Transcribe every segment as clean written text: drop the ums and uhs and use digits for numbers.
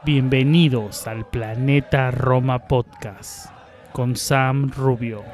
Bienvenidos al Planeta Roma Podcast con Sam Rubio.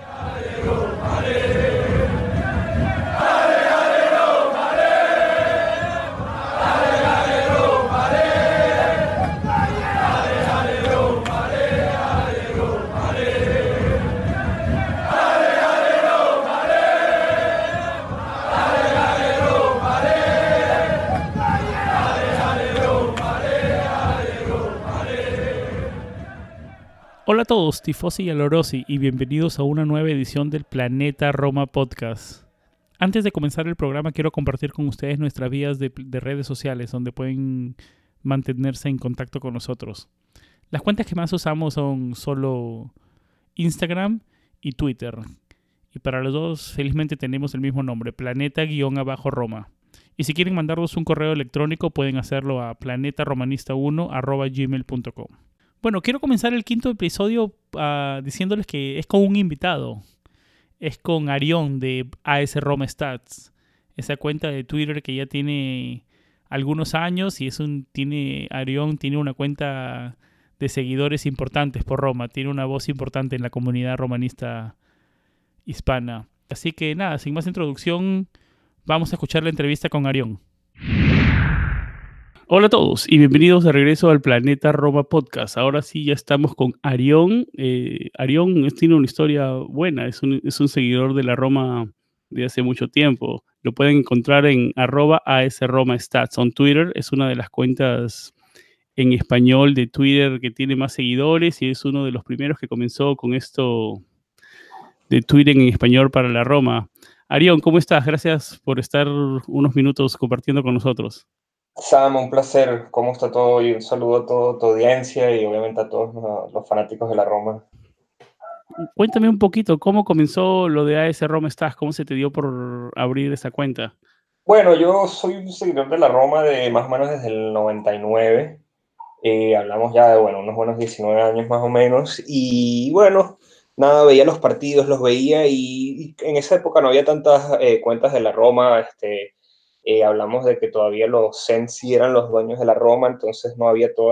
Hola a todos, tifosi y alorosi, y bienvenidos a una nueva edición del Planeta Roma Podcast. Antes de comenzar el programa, quiero compartir con ustedes nuestras vías de redes sociales, donde pueden mantenerse en contacto con nosotros. Las cuentas que más usamos son solo Instagram y Twitter. Y para los dos, felizmente tenemos el mismo nombre, planeta_roma. Y si quieren mandarnos un correo electrónico, pueden hacerlo a planetaromanista1@gmail.com. Bueno, quiero comenzar el quinto episodio diciéndoles que es con un invitado. Es con Arión de AS Roma Stats. Esa cuenta de Twitter que ya tiene algunos años y Arión tiene una cuenta de seguidores importantes por Roma. Tiene una voz importante en la comunidad romanista hispana. Así que nada, sin más introducción, vamos a escuchar la entrevista con Arión. Hola a todos y bienvenidos de regreso al Planeta Roma Podcast. Ahora sí ya estamos con Arión. Arión tiene una historia buena, es un seguidor de la Roma de hace mucho tiempo. Lo pueden encontrar en @ASRomaStats en Twitter. Es una de las cuentas en español de Twitter que tiene más seguidores y es uno de los primeros que comenzó con esto de Twitter en español para la Roma. Arión, ¿cómo estás? Gracias por estar unos minutos compartiendo con nosotros. Sam, un placer. ¿Cómo está todo? Y un saludo a toda tu audiencia y obviamente a todos los fanáticos de la Roma. Cuéntame un poquito, ¿cómo comenzó lo de AS Roma Stars? ¿Cómo se te dio por abrir esa cuenta? Bueno, yo soy un seguidor de la Roma de más o menos desde el 99. Hablamos ya de, unos buenos 19 años más o menos. Y bueno, nada, veía los partidos, los veía y en esa época no había tantas cuentas de la Roma. Hablamos de que todavía los Sensi eran los dueños de la Roma, entonces no había todo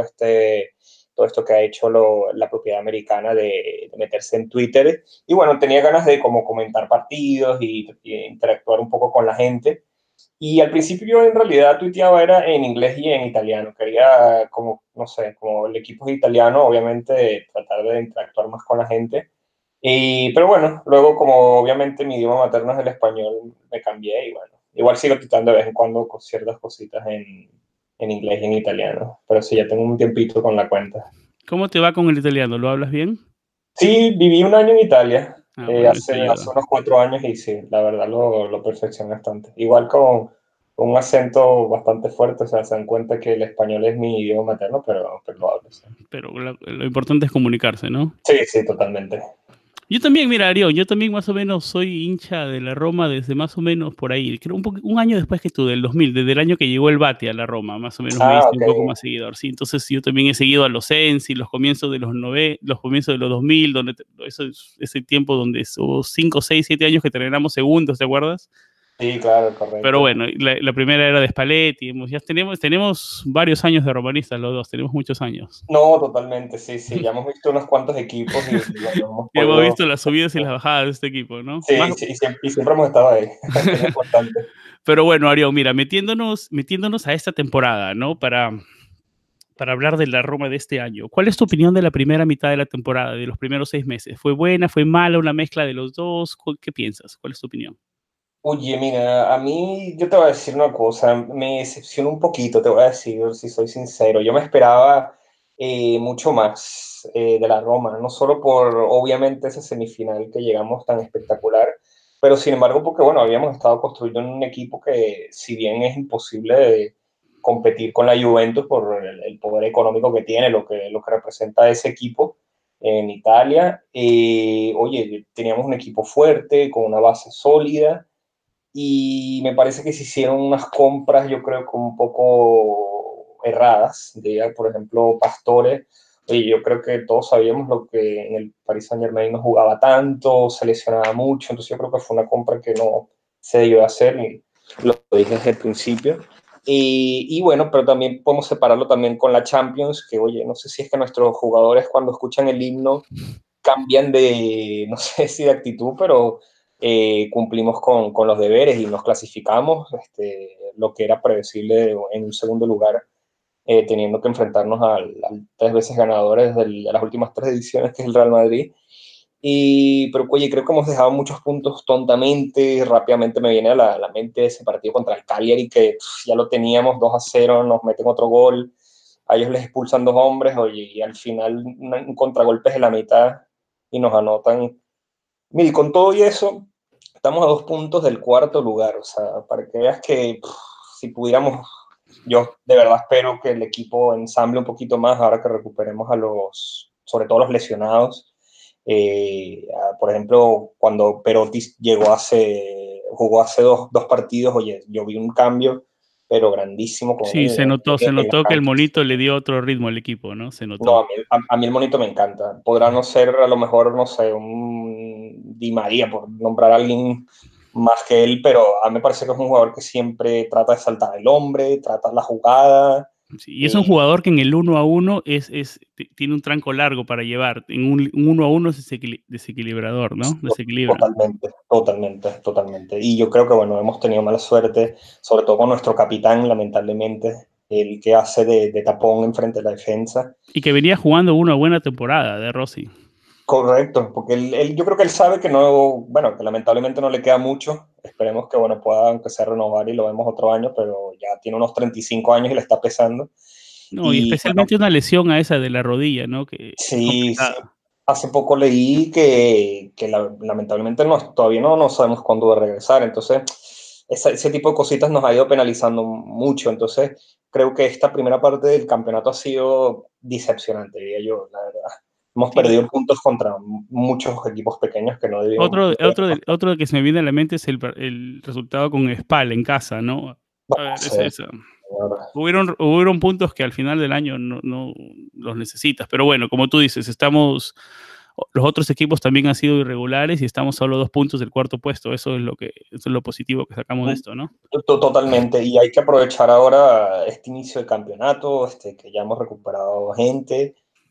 esto que ha hecho la propiedad americana de meterse en Twitter. Y bueno, tenía ganas de como comentar partidos y interactuar un poco con la gente. Y al principio yo en realidad tuiteaba era en inglés y en italiano. Quería como, no sé, como el equipo es italiano, obviamente tratar de interactuar más con la gente. Pero bueno, luego como obviamente mi idioma materno es el español, me cambié y bueno, igual sigo tuiteando de vez en cuando con ciertas cositas en inglés y en italiano. Pero sí, ya tengo un tiempito con la cuenta. ¿Cómo te va con el italiano? ¿Lo hablas bien? Sí, viví un año en Italia, Bueno, eso hace ayuda. unos 4 años y sí, la verdad lo perfeccioné bastante. Igual con un acento bastante fuerte, o sea, se dan cuenta que el español es mi idioma materno, pero lo hablo, sí. Pero lo importante es comunicarse, ¿no? Sí, sí, totalmente. Yo también, mira, Arión, yo también más o menos soy hincha de la Roma desde más o menos por ahí, creo un año después que tú, del 2000, desde el año que llegó el Bati a la Roma, más o menos me Ah, hice ok. un poco más seguidor, ¿sí? Entonces yo también he seguido a los Sensi, los comienzos de los comienzos de los 2000, donde ese tiempo donde hubo 5, 6, 7 años que terminamos segundos, ¿te acuerdas? Sí, claro, Pero correcto. bueno, la primera era de Spalletti, ya tenemos varios años de romanistas los dos, tenemos muchos años. No, totalmente, sí, sí. Ya hemos visto unos cuantos equipos y bueno, hemos Ya hemos podido. visto las subidas y las bajadas de este equipo, ¿no? Sí, sí, y siempre hemos estado ahí, que es lo importante. Pero bueno, Ariel, mira, metiéndonos a esta temporada, ¿no? Para hablar de la Roma de este año. ¿Cuál es tu opinión de la primera mitad de la temporada, de los primeros 6 meses? ¿Fue buena, fue mala, una mezcla de los dos? ¿Qué piensas? ¿Cuál es tu opinión? Oye, mira, a mí, yo te voy a decir una cosa, me decepcionó un poquito, te voy a decir, si soy sincero. Yo me esperaba mucho más de la Roma, no solo por, obviamente, esa semifinal que llegamos tan espectacular, pero sin embargo, porque, bueno, habíamos estado construyendo un equipo que, si bien es imposible de competir con la Juventus por el poder económico que tiene, lo que representa ese equipo en Italia, oye, teníamos un equipo fuerte, con una base sólida y me parece que se hicieron unas compras, yo creo que un poco erradas, de, por ejemplo, Pastore. Oye, yo creo que todos sabíamos lo que en el Paris Saint-Germain no jugaba tanto, se lesionaba mucho, entonces yo creo que fue una compra que no se debió hacer y lo dije desde el principio. Y bueno, pero también podemos separarlo también con la Champions, que oye, no sé si es que nuestros jugadores cuando escuchan el himno cambian de, no sé si de actitud, pero cumplimos con los deberes y nos clasificamos, lo que era predecible en un segundo lugar, teniendo que enfrentarnos al 3 veces ganadores de las últimas 3 ediciones, que es el Real Madrid. Pero oye, creo que hemos dejado muchos puntos tontamente. Rápidamente me viene a la mente ese partido contra el Cagliari, que ya lo teníamos 2-0, nos meten otro gol, a ellos les expulsan 2 hombres, oye, y al final un contragolpe de la mitad y nos anotan. Mira, y con todo y eso, estamos a 2 puntos del cuarto lugar, o sea, para que veas que si pudiéramos, yo de verdad espero que el equipo ensamble un poquito más ahora que recuperemos sobre todo los lesionados. Por ejemplo, cuando Perotti jugó hace dos partidos, oye, yo vi un cambio, pero grandísimo con Sí, él. se En la notó que el cancha. monito le dio otro ritmo al equipo, ¿no? Se No, notó. a mí el monito me encanta. Podrá no ser, a lo mejor, no sé, un Di María, por nombrar a alguien más que él, pero a mí me parece que es un jugador que siempre trata de saltar el hombre, trata la jugada. Sí, y es un jugador que en el 1-1 tiene un tranco largo para llevar. En un 1-1 es desequilibrador, ¿no? Desequilibra. Totalmente, totalmente, totalmente. Y yo creo que, bueno, hemos tenido mala suerte, sobre todo con nuestro capitán, lamentablemente, el que hace de tapón enfrente de la defensa. Y que venía jugando una buena temporada de Rossi. Correcto, porque yo creo que él sabe que no, bueno, que lamentablemente no le queda mucho. Esperemos que, bueno, pueda aunque sea renovar y lo vemos otro año, pero ya tiene unos 35 años y le está pesando. No, y Y bueno, especialmente una lesión a esa de la rodilla, ¿no? Que es sí, sí. complicada. Hace poco leí que lamentablemente todavía no sabemos cuándo va a regresar. Entonces, ese tipo de cositas nos ha ido penalizando mucho. Entonces, creo que esta primera parte del campeonato ha sido decepcionante, diría yo, la verdad. Hemos Sí, perdido puntos contra muchos equipos pequeños que no debían. No debían otro que se me viene a la mente es el resultado con Spal en casa, ¿no? A ver, es pasar. eso. Hubieron puntos que al final del año no los necesitas, pero bueno, como tú dices, los otros equipos también han sido irregulares y estamos solo 2 puntos del cuarto puesto. Eso es lo positivo que sacamos de esto, ¿no? Totalmente, y hay que aprovechar ahora este inicio de campeonato, que ya hemos recuperado gente.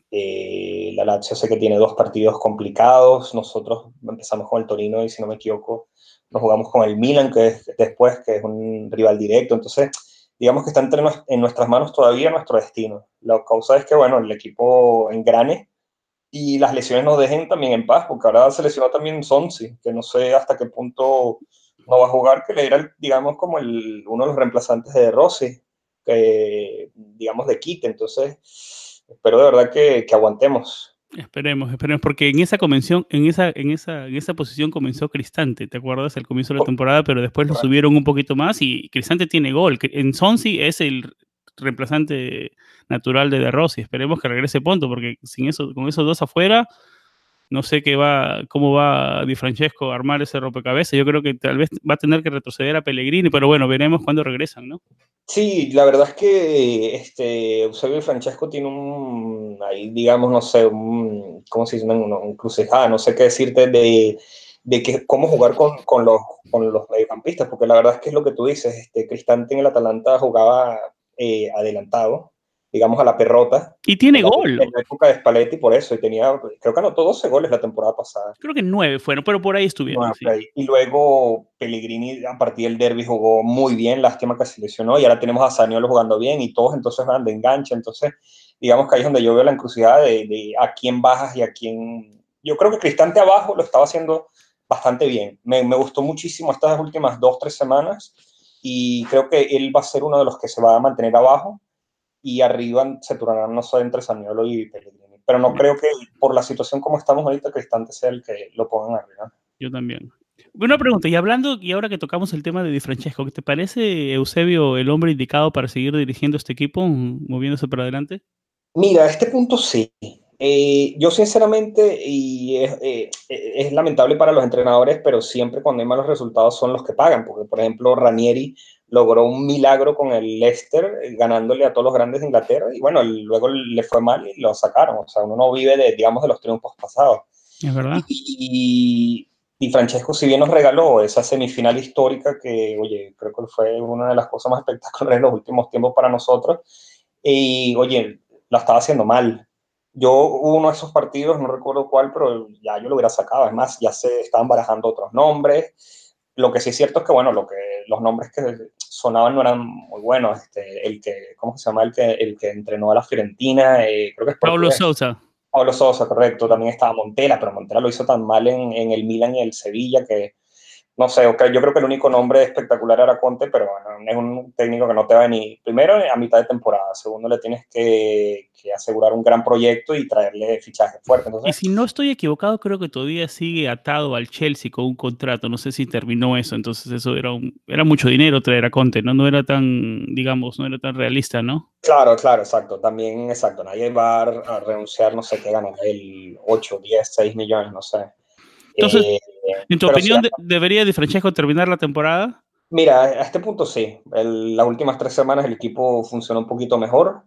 La Lazio sé que tiene 2 partidos complicados. Nosotros empezamos con el Torino y, si no me equivoco, nos jugamos con el Milan, que es después, que es un rival directo. Entonces, digamos que está en nuestras manos todavía nuestro destino. La causa es que, bueno, el equipo engrane y las lesiones nos dejen también en paz, porque ahora se lesionó también Sonsi, que no sé hasta qué punto no va a jugar, que le era, digamos, como uno de los reemplazantes de Rossi, que, digamos, de Kite. Entonces, espero de verdad que aguantemos. Esperemos, porque en esa convención, en esa posición comenzó Cristante, ¿te acuerdas? Al comienzo de la temporada, pero después lo subieron un poquito más y Cristante tiene gol. En Sonsi es el reemplazante natural de Rossi. Esperemos que regrese pronto, porque con esos dos afuera, no sé cómo va Di Francesco a armar ese rompecabezas. Yo creo que tal vez va a tener que retroceder a Pellegrini, pero bueno, veremos cuándo regresan, ¿no? Sí, la verdad es que Eusebio y Francesco tiene ahí, digamos, no sé, ¿cómo se dice? Una encrucijada, no sé qué decirte cómo jugar con los mediocampistas, porque la verdad es que es lo que tú dices. Cristante en el Atalanta jugaba adelantado, digamos, a la perrota, Y tiene en la, gol. en la época de Spalletti, por eso, y creo que anotó 12 goles la temporada pasada. Creo que 9 fueron, pero por ahí estuvieron, Bueno, sí. y luego Pellegrini a partir del derby jugó muy bien, lástima que se lesionó, y ahora tenemos a Zaniolo jugando bien y todos entonces van de enganche. Entonces, digamos que ahí es donde yo veo la encrucijada de a quién bajas y a quién. Yo creo que Cristante abajo lo estaba haciendo bastante bien. Me gustó muchísimo estas últimas 2, 3 semanas, y creo que él va a ser uno de los que se va a mantener abajo, y arriba se turnarán, no sé, entre Zaniolo y Pellegrini. Pero no creo que por la situación como estamos ahorita, Cristante sea el que lo pongan arriba. Yo también. Una pregunta, y ahora que tocamos el tema de Di Francesco, ¿qué te parece Eusebio el hombre indicado para seguir dirigiendo este equipo, moviéndose para adelante? Mira, a este punto sí. Yo sinceramente, y es lamentable para los entrenadores, pero siempre cuando hay malos resultados son los que pagan, porque por ejemplo Ranieri logró un milagro con el Leicester, ganándole a todos los grandes de Inglaterra, y bueno, luego le fue mal y lo sacaron. O sea, uno no vive digamos, de los triunfos pasados. Es verdad. Y Di Francesco, si bien nos regaló esa semifinal histórica que, oye, creo que fue una de las cosas más espectaculares en los últimos tiempos para nosotros, y, oye, la estaba haciendo mal. Yo hubo uno de esos partidos, no recuerdo cuál, pero ya yo lo hubiera sacado. Es más, ya se estaban barajando otros nombres. Lo que sí es cierto es que, bueno, los nombres que sonaban no eran muy buenos. ¿Cómo se llama? El que entrenó a la Fiorentina, creo que es Paulo portugués. Sousa. Pablo Sosa, correcto. También estaba Montela, pero Montela lo hizo tan mal en el Milan y el Sevilla que, no sé, okay, yo creo que el único nombre espectacular era Conte, pero bueno, es un técnico que no te va ni, primero, a mitad de temporada, segundo, le tienes que asegurar un gran proyecto y traerle fichajes fuertes. Y Entonces, si no estoy equivocado, creo que todavía sigue atado al Chelsea con un contrato. No sé si terminó eso. Entonces eso era mucho dinero traer a Conte, ¿no? No era tan, digamos, no era tan realista, ¿no? claro, claro, exacto. También, exacto. Nadie va a renunciar, no sé qué gana, el 8, 10, 6 millones, no sé. Entonces, Eh, en tu pero sí, opinión, ¿debería Di Francesco terminar la temporada? mira, a este punto sí. Las últimas 3 semanas el equipo funcionó un poquito mejor.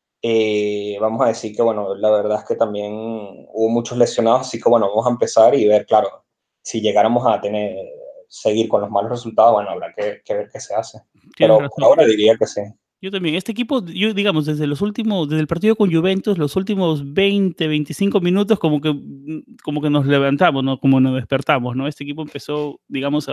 Vamos a decir que, bueno, la verdad es que también hubo muchos lesionados, así que, bueno, vamos a empezar y ver, claro, si llegáramos a seguir con los malos resultados, bueno, habrá que ver qué se hace. Tienes Pero por razón. ahora diría que sí. Yo también. Este equipo, yo digamos, desde el partido con Juventus, los últimos 20, 25 minutos, como que nos levantamos, ¿no? Como nos despertamos, ¿no? Este equipo empezó, digamos,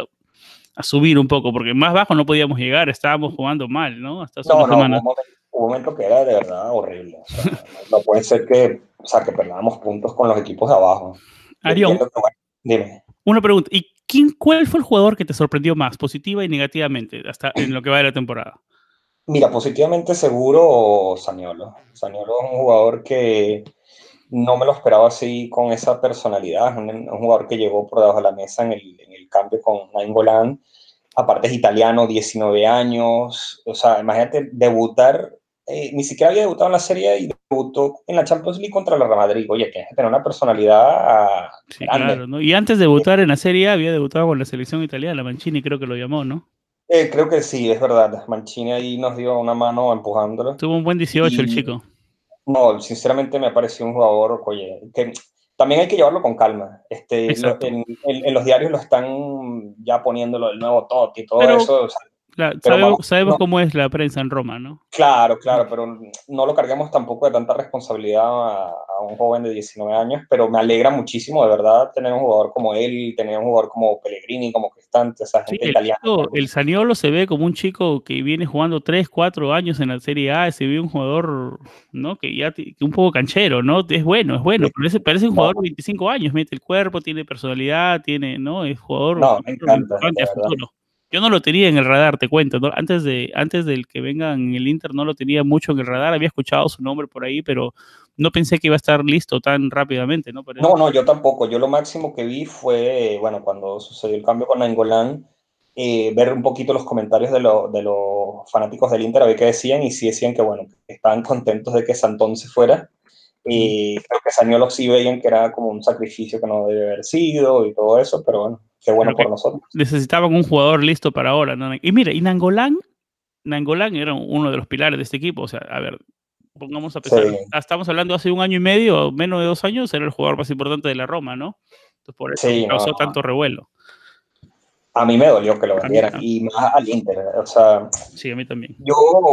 a subir un poco, porque más bajo no podíamos llegar, estábamos jugando mal, ¿no? Hasta hace una No, no, semana. hubo un momento que era de verdad horrible. O sea, no puede ser que, o sea, que perdamos puntos con los equipos de abajo. Yo Arión, entiendo que, bueno, dime. una pregunta. ¿Cuál fue el jugador que te sorprendió más, positiva y negativamente, hasta en lo que va de la temporada? Mira, positivamente seguro Zaniolo. Zaniolo es un jugador que no me lo esperaba así con esa personalidad. Es un jugador que llegó por debajo de la mesa en el cambio con Nainggolan. Aparte es italiano, 19 años. O sea, imagínate debutar, ni siquiera había debutado en la Serie y debutó en la Champions League contra el Real Madrid. Oye, tienes que tener una personalidad Sí, claro, grande. ¿no? Y antes de debutar en la Serie A, había debutado con la selección italiana, Mancini creo que lo llamó, ¿no? Creo que sí, es verdad. Mancini ahí nos dio una mano empujándolo. Tuvo un buen 18 el Y chico. no, sinceramente me pareció un jugador, oye, que también hay que llevarlo con calma. Exacto. En los diarios lo están ya poniéndolo el nuevo Totti y todo Pero eso, o sea, claro, pero vamos, sabemos no, cómo es la prensa en Roma, ¿no? claro, claro, pero no lo carguemos tampoco de tanta responsabilidad a un joven de 19 años, pero me alegra muchísimo, de verdad, tener un jugador como él, tener un jugador como Pellegrini, como Cristante, esa Sí, gente italiana. el Zaniolo se ve como un chico que viene jugando 3, 4 años en la Serie A, se ve un jugador, ¿no? Que un poco canchero, ¿no? Es bueno, parece un No, jugador de 25 años, mete el cuerpo, tiene personalidad, ¿no? Es no, me jugador encanta, importante de a verdad. futuro. Yo no lo tenía en el radar, te cuento, ¿no? Antes del que venga en el Inter no lo tenía mucho en el radar, había escuchado su nombre por ahí, pero no pensé que iba a estar listo tan rápidamente, ¿no? No, no, yo tampoco. Yo lo máximo que vi fue, bueno, cuando sucedió el cambio con Nainggolan, ver un poquito los comentarios de los fanáticos del Inter, a ver qué decían, y sí decían que, bueno, que estaban contentos de que Santón se fuera. Ujú. Y creo que Saniolo sí veían que era como un sacrificio que no debe haber sido y todo eso, pero bueno, qué bueno Pero que por nosotros. necesitaban un jugador listo para ahora, ¿no? Y mira, y Nainggolan era uno de los pilares de este equipo. O sea, a ver, pongamos a Sí, pensar, estamos hablando hace un año y medio o menos de 2 años, era el jugador más importante de la Roma, ¿no? Entonces, por eso sí, no, causó no. tanto revuelo. A mí me dolió que lo A mí, vendieran, y más al Inter. O sea, sí, a mí también. yo,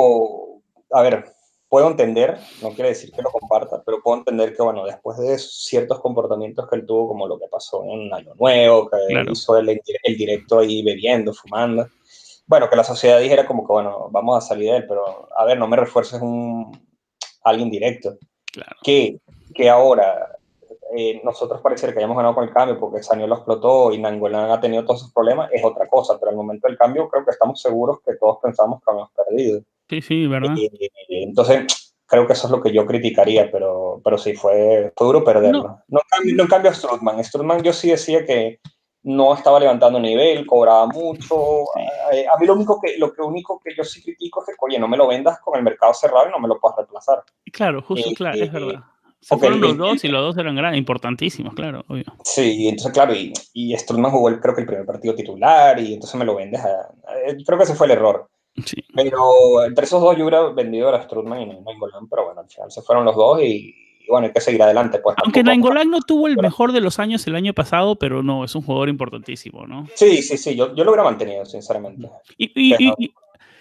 a ver, puedo entender, no quiere decir que lo comparta, pero puedo entender que, bueno, después de ciertos comportamientos que él tuvo, como lo que pasó en Año Nuevo, que Claro, hizo el directo ahí bebiendo, fumando, bueno, que la sociedad dijera como que, bueno, vamos a salir de él, pero, a ver, no me refuerces alguien directo. claro. Que ahora nosotros pareciera que hayamos ganado con el cambio porque Sanio lo explotó y Nangolan ha tenido todos sus problemas, es otra cosa, pero al momento del cambio creo que estamos seguros que todos pensamos que habíamos perdido. Sí, sí, ¿verdad? Entonces, creo que eso es lo que yo criticaría, pero sí, fue duro No, perderlo. No en cambio a Strootman. Strootman yo sí decía que no estaba levantando nivel, cobraba mucho. sí. A mí lo único que yo sí critico es que, oye, no me lo vendas con el mercado cerrado y no me lo puedas reemplazar. Claro, justo, Eh, claro, es eh, verdad. Se porque fueron los dos y los dos eran grandes, importantísimos, claro, obvio. sí, entonces claro, y Strootman jugó creo que el primer partido titular y entonces me lo vendes creo que ese fue el error. Sí. Pero entre esos dos yo hubiera vendido a Strootman y no a Nainggolan, pero bueno, al final se fueron los dos y bueno, hay que seguir adelante. Pues Aunque tampoco. Nainggolan no tuvo el mejor de los años el año pasado, pero no, es un jugador importantísimo, ¿no? Sí, sí, sí, yo lo hubiera mantenido, sinceramente. Y, y, Pero, y,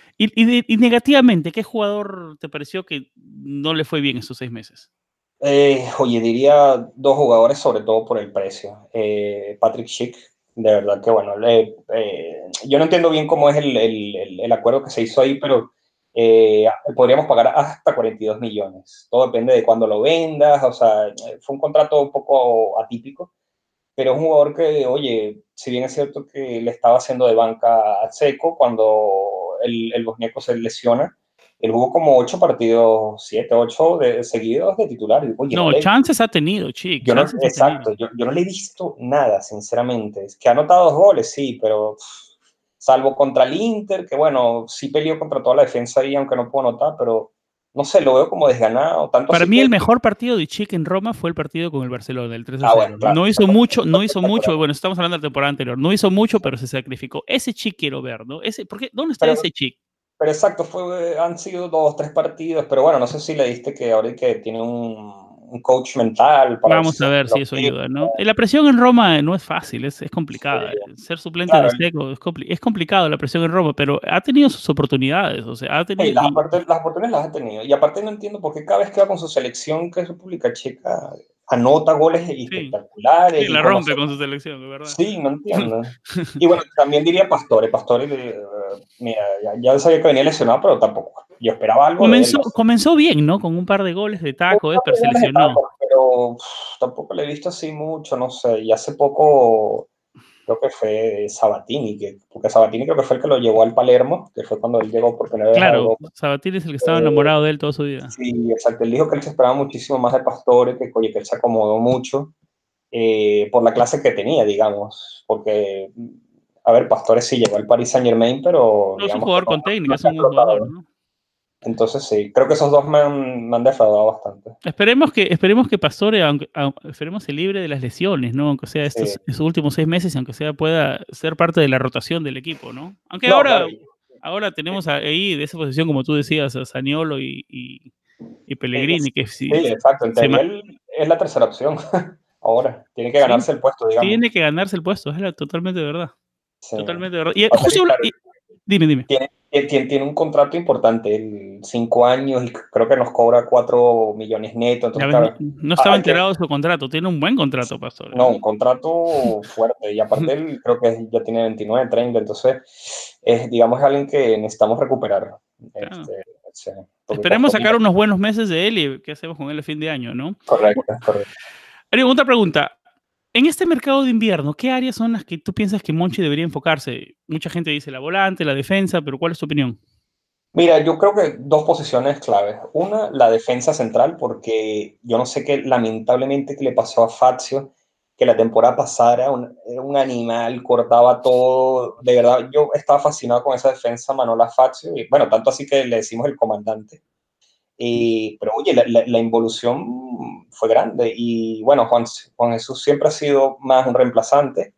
y negativamente, ¿qué jugador te pareció que no le fue bien estos 6 meses? oye, diría dos jugadores, sobre todo por el precio. Patrick Schick, de verdad que bueno, yo no entiendo bien cómo es el acuerdo que se hizo ahí, pero podríamos pagar hasta 42 millones. Todo depende de cuándo lo vendas, o sea, fue un contrato un poco atípico, pero es un jugador que, oye, si bien es cierto que le estaba haciendo de banca a Seco cuando el bosnieco se lesiona, él jugó como 8 partidos, 7, 8 seguidos de titular. Y, oye, no No, le, chances ha tenido, Chic, yo no, chances ha tenido. exacto, yo no le he visto nada, sinceramente. Es que ha anotado 2 goles, sí, pero salvo contra el Inter, que bueno, sí peleó contra toda la defensa ahí, aunque no pudo anotar, pero no sé, lo veo como desganado. Tanto Para así mí que, el mejor partido de Chic en Roma fue el partido con el Barcelona, el 3 a bueno, 0. claro, No hizo mucho, no hizo mucho, espectacular. bueno, estamos hablando de la temporada anterior, no hizo mucho, pero se sacrificó. Ese Chic quiero ver, ¿no? ¿Dónde está Pero ese Chic? Pero exacto, han sido 2, 3 partidos, pero bueno, no sé si le diste que ahora que tiene un coach mental para ver Vamos si a se ver si eso bloquea. ayuda, ¿no? La presión en Roma no es fácil, es Sí, complicada. Ser suplente de claro, Seco es complicado la presión en Roma, pero ha tenido sus oportunidades, o sea, ha sí, tenido... las oportunidades las ha tenido. Y aparte no entiendo por qué cada vez que va con su selección, que es República Checa, anota goles Sí, espectaculares sí, y la cuando rompe se... con su selección, de verdad. Sí, no entiendo. Y bueno, también diría Pastore. Pastore, mira, ya sabía que venía lesionado, pero tampoco. Yo esperaba algo de él. Comenzó bien, ¿no? Con un par de goles de taco, pero se lesionó. Pero tampoco le he visto así mucho, no sé. Y hace poco creo que fue Sabatini, porque Sabatini creo que fue el que lo llevó al Palermo, que fue cuando él llegó por primera vez a Claro, Europa. Sabatini es el que estaba Eh, enamorado de él toda su vida. sí, exacto. Él dijo que él se esperaba muchísimo más de Pastore, que, oye, que él se acomodó mucho por la clase que tenía, digamos. Porque, a ver, Pastore sí llegó al Paris Saint-Germain, pero No es un digamos que jugador con técnica, no es se ha un buen jugador, explotado. ¿no? Entonces sí, creo que esos dos me han defraudado bastante. Esperemos que Pastore, esperemos se libre de las lesiones, ¿no? Aunque sea Sí. estos últimos 6 meses, aunque sea pueda ser parte de la rotación del equipo, ¿no? Aunque No, claro. ahora tenemos ahí de esa posición, como tú decías, a Zaniolo y Pellegrini, que Sí, exacto. En se teoría ma- él es la tercera opción. Ahora, tiene que sí, ganarse el puesto, digamos. tiene que ganarse el puesto, totalmente verdad. Sí. Totalmente verdad. Y Pasa que, justo claro, dime. tiene un contrato importante, 5 años, y creo que nos cobra 4 millones netos. Ya Entonces, ves, no, claro, no estaba hay que, enterado de su contrato. Tiene un buen contrato, Pastore, no, ¿eh? un contrato fuerte. Y aparte, él creo que ya tiene 29, 30. Entonces, digamos, es alguien que necesitamos recuperar. Claro. Este, sí, porque Esperemos costó sacar dinero. unos buenos meses de él y qué hacemos con él a fin de año, ¿no? Correcto, correcto. Ariel, otra pregunta. En este mercado de invierno, ¿qué áreas son las que tú piensas que Monchi debería enfocarse? Mucha gente dice la volante, la defensa, pero ¿cuál es tu opinión? Mira, yo creo que dos posiciones claves. Una, la defensa central, porque yo no sé qué lamentablemente que le pasó a Fazio, que la temporada pasada era un animal, cortaba todo. De verdad, yo estaba fascinado con esa defensa Manola Fazio, y bueno, tanto así que le decimos el comandante. Pero oye, la involución fue grande. Y bueno, Juan Jesús siempre ha sido más un reemplazante.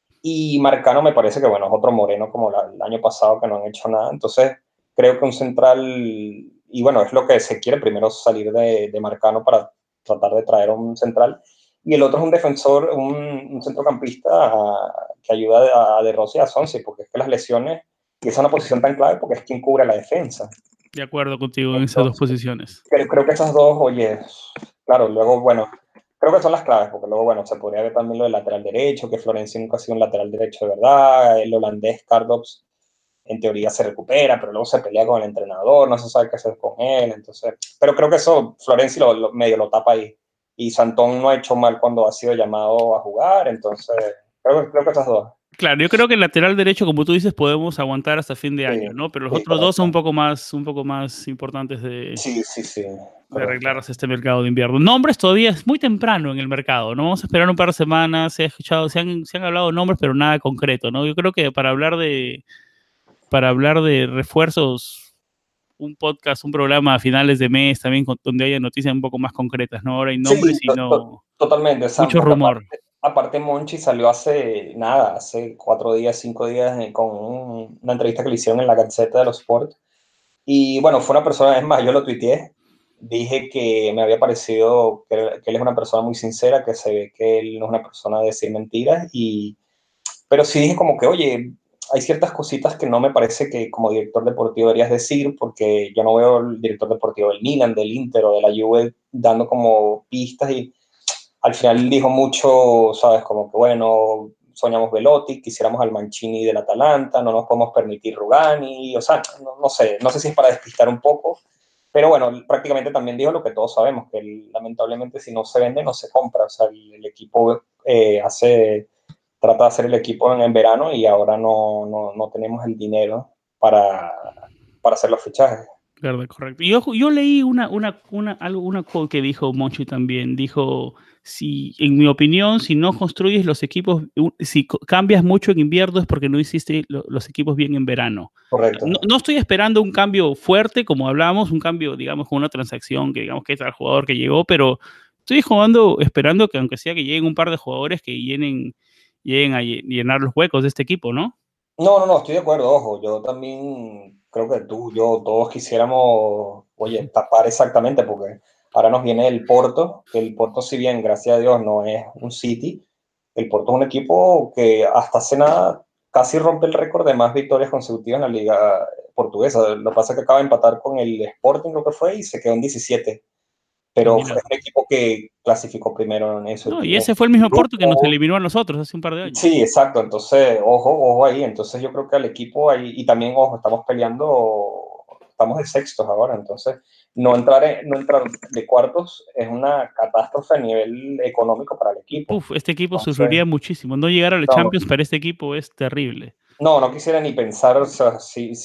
Y Marcano me parece que, bueno, es otro moreno como el año pasado que no han hecho nada. Entonces, creo que un central, y bueno, es lo que se quiere, primero salir de Marcano para tratar de traer un central. Y el otro es un defensor, un centrocampista que ayuda a De Rossi y a Sonsi, porque es que las lesiones, y esa es una posición tan clave porque es quien cubre la defensa. De acuerdo contigo en esas dos Entonces, posiciones. creo que esas dos, oye, claro, luego, bueno, creo que son las claves, porque luego, bueno, se podría ver también lo del lateral derecho, que Florenzi nunca ha sido un lateral derecho de verdad, el holandés Cardops en teoría se recupera, pero luego se pelea con el entrenador, no se sabe qué hacer con él, entonces, pero creo que eso Florenzi medio lo tapa ahí, y Santón no ha hecho mal cuando ha sido llamado a jugar, entonces, creo que esas dos. Claro, yo creo que el lateral derecho, como tú dices, podemos aguantar hasta fin de Sí, año, ¿no? Pero los sí, otros dos son correcto. un poco más importantes Sí, sí, sí, de correcto. arreglarse este mercado de invierno. Nombres todavía es muy temprano en el mercado, ¿no? Vamos a esperar un par de semanas, se han hablado nombres, pero nada concreto, ¿no? Yo creo que para hablar de refuerzos, un podcast, un programa a finales de mes también donde haya noticias un poco más concretas, ¿no? Ahora hay nombres Sí, y no totalmente, Sam, mucho porque rumor. aparte Monchi salió hace nada, hace 4 días, 5 días, con una entrevista que le hicieron en la Gaceta de los Sport. Y bueno, fue una persona, es más, yo lo tuiteé, dije que me había parecido que él es una persona muy sincera, que se ve que él no es una persona de decir mentiras, pero sí dije como que, oye, hay ciertas cositas que no me parece que como director deportivo deberías decir, porque yo no veo el director deportivo del Milan, del Inter o de la Juve dando como pistas, y al final dijo mucho, ¿sabes? Como que, bueno, soñamos Velotti, quisiéramos al Mancini del Atalanta, no nos podemos permitir Rugani, o sea, no sé si es para despistar un poco, pero bueno, prácticamente también dijo lo que todos sabemos, que lamentablemente si no se vende, no se compra, o sea, el equipo trata de hacer el equipo en verano y ahora no tenemos el dinero para, para hacer los fichajes. Verdad, correcto. Y yo leí una quote que dijo Monchi también. Dijo, si, en mi opinión, si no construyes los equipos, si cambias mucho en invierno es porque no hiciste los equipos bien en verano. Correcto. No estoy esperando un cambio fuerte, como hablábamos, un cambio, digamos, con una transacción que digamos que es el jugador que llegó, pero estoy esperando que aunque sea que lleguen un par de jugadores que lleguen a llenar los huecos de este equipo, ¿no? No, estoy de acuerdo, ojo, yo también creo que tú, yo, todos quisiéramos, oye, tapar exactamente, porque ahora nos viene el Porto, que el Porto, si bien, gracias a Dios, no es un City, el Porto es un equipo que hasta hace nada casi rompe el récord de más victorias consecutivas en la liga portuguesa. Lo que pasa es que acaba de empatar con el Sporting, lo que fue, y se quedó en 17, Ah, pero fue mira. el equipo que clasificó primero en eso. No, y ese fue el mismo Porto que nos Grupo. eliminó a nosotros hace un par de años. Sí, exacto. Entonces, ojo ahí. Entonces, yo creo que al equipo ahí, y también, ojo, estamos de sextos ahora. Entonces, no entrar de cuartos es una catástrofe a nivel económico para el equipo. Uf, este equipo Entonces, sufriría muchísimo. No llegar a la no, Champions para este equipo es terrible. no quisiera ni pensar, o sea,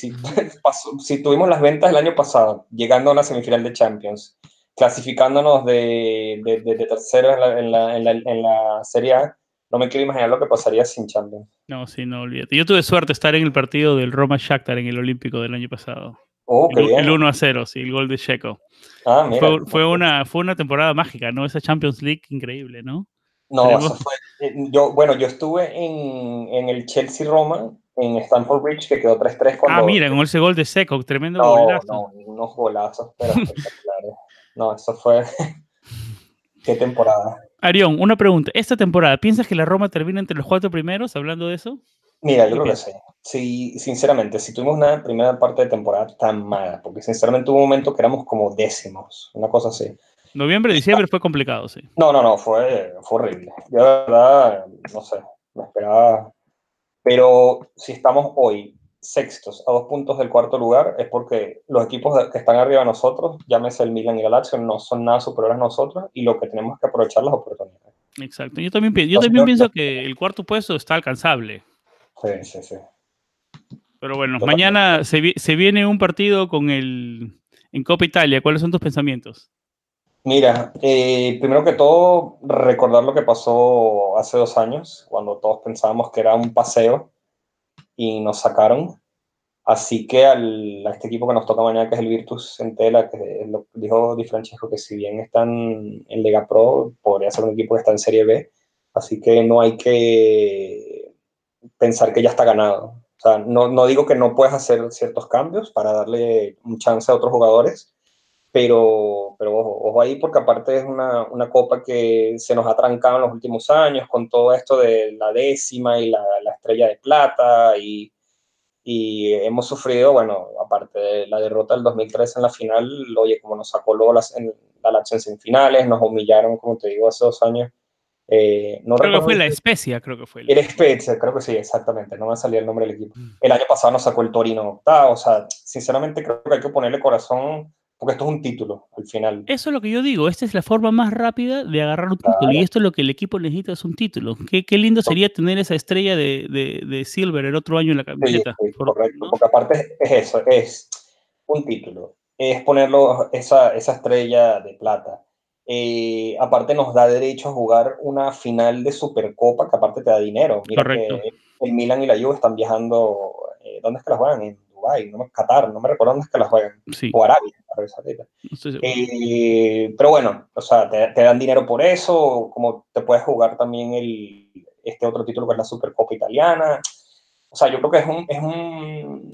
si tuvimos las ventas el año pasado, llegando a una semifinal de Champions, clasificándonos de tercero en la Serie A, no me quiero imaginar lo que pasaría sin Champions. No, sí, no, olvídate. Yo tuve suerte de estar en el partido del Roma Shakhtar en el Olímpico del año pasado. Oh, qué El bien. 1-0, sí, el gol de Checo. Ah, mira. Fue una temporada mágica, ¿no? Esa Champions League increíble, ¿no? No, Tenemos... eso fue. Bueno, yo estuve en el Chelsea-Roma, en Stamford Bridge, que quedó 3-3 Ah, cuando. mira, con ese gol de Checo, tremendo golazo. No, unos golazos, pero espectaculares. No, eso fue. Qué temporada. Arión, una pregunta. Esta temporada, ¿piensas que la Roma termina entre los 4 primeros, hablando de eso? Mira, ¿Tú yo qué creo que piensas? sí. Sí, sinceramente, si tuvimos una primera parte de temporada tan mala, porque sinceramente hubo un momento que éramos como décimos, una cosa así. Noviembre, diciembre fue complicado, sí. No, fue horrible. Yo de verdad, no sé, me esperaba. Pero si estamos hoy sextos a 2 puntos del cuarto lugar, es porque los equipos que están arriba de nosotros, llámese el Milan y el Lazio, no son nada superiores a nosotros, y lo que tenemos que aprovechar las oportunidades. Exacto. Yo también Entonces, pienso que el cuarto puesto está alcanzable. sí. Pero bueno, Yo también. mañana se viene un partido en Copa Italia. ¿Cuáles son tus pensamientos? Mira, primero que todo, recordar lo que pasó hace 2 años, cuando todos pensábamos que era un paseo y nos sacaron. Así que a este equipo que nos toca mañana, que es el Virtus Entela, que lo dijo Di Francesco, que si bien están en Lega Pro, podría ser un equipo que está en Serie B. Así que no hay que pensar que ya está ganado. O sea, no digo que no puedes hacer ciertos cambios para darle un chance a otros jugadores, pero ojo ahí, porque aparte es una copa que se nos ha trancado en los últimos años con todo esto de la décima y la estrella de plata, y hemos sufrido, bueno, aparte de la derrota del 2003 en la final, oye, como nos sacó luego la Lazio en semifinales, nos humillaron, como te digo, hace 2 años. No Creo que recuerdo fue bien. la Spezia, creo que fue Era Spezia, creo que sí, exactamente, no me salía el nombre del equipo. El año pasado nos sacó el Torino octavo, o sea, sinceramente creo que hay que ponerle corazón, porque esto es un título al final. Eso es lo que yo digo. Esta es la forma más rápida de agarrar un título. Y Claro, esto es lo que el equipo necesita, es un título. Qué lindo sería tener esa estrella de Silver el otro año en la sí, camiseta. sí, correcto, ¿No? porque aparte es eso, es un título, es ponerlo esa estrella de plata. Aparte nos da derecho a jugar una final de Supercopa, que aparte te da dinero. Mira Correcto. que el Milan y la Juve están viajando, ¿dónde es que las juegan? En Dubái, Qatar, no me recuerdo dónde es que las juegan, Sí, o Arabia Saudita. no estoy seguro. Pero bueno, o sea, te dan dinero por eso, como te puedes jugar también este otro título que es la Supercopa Italiana. O sea, yo creo que es un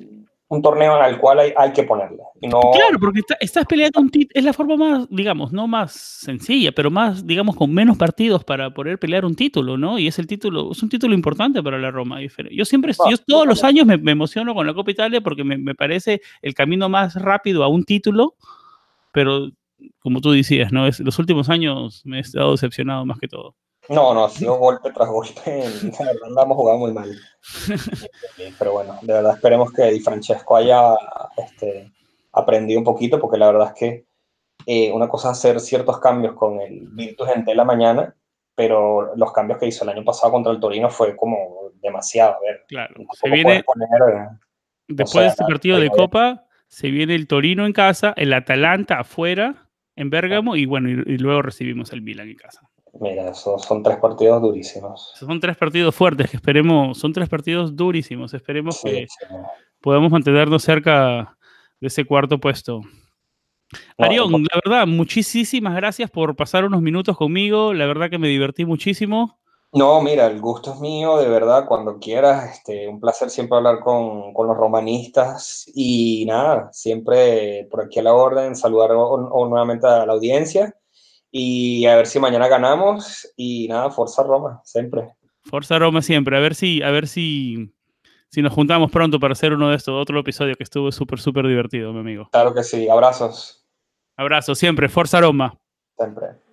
un torneo al cual hay que ponerle. Y no, claro, porque estás peleando un título, es la forma más, digamos, no más sencilla, pero más, digamos, con menos partidos para poder pelear un título, ¿no? Y es el título, es un título importante para la Roma. Yo siempre, no, yo todos los años me emociono con la Copa Italia porque me parece el camino más rápido a un título, pero como tú decías, ¿no? Los últimos años me he estado decepcionado más que todo. no, ha sido golpe tras golpe. La verdad, andamos jugando muy mal. Pero bueno, de verdad esperemos que Di Francesco haya aprendido un poquito, porque la verdad es que una cosa es hacer ciertos cambios con el Virtus en la mañana, pero los cambios que hizo el año pasado contra el Torino fue como demasiado. A ver, Claro, se tampoco puedes viene, poner, no después sé, de a este partido de Torino. Copa, se viene el Torino en casa, el Atalanta afuera, en Bérgamo, y bueno, y luego recibimos el Milan en casa. Mira, esos son 3 partidos durísimos. Son 3 partidos fuertes que esperemos, son 3 partidos durísimos. Esperemos Sí, que sí. podamos mantenernos cerca de ese cuarto puesto. No, Arión, la verdad, muchísimas gracias por pasar unos minutos conmigo. La verdad que me divertí muchísimo. no, mira, el gusto es mío, de verdad, cuando quieras. Un placer siempre hablar con los romanistas y nada, siempre por aquí a la orden, saludar nuevamente a la audiencia y a ver si mañana ganamos y nada, Forza Roma, siempre. Forza Roma siempre. A ver si nos juntamos pronto para hacer uno de estos, otro episodio que estuvo súper, súper divertido, mi amigo. Claro que sí, abrazos, Abrazo siempre. Forza Roma. siempre.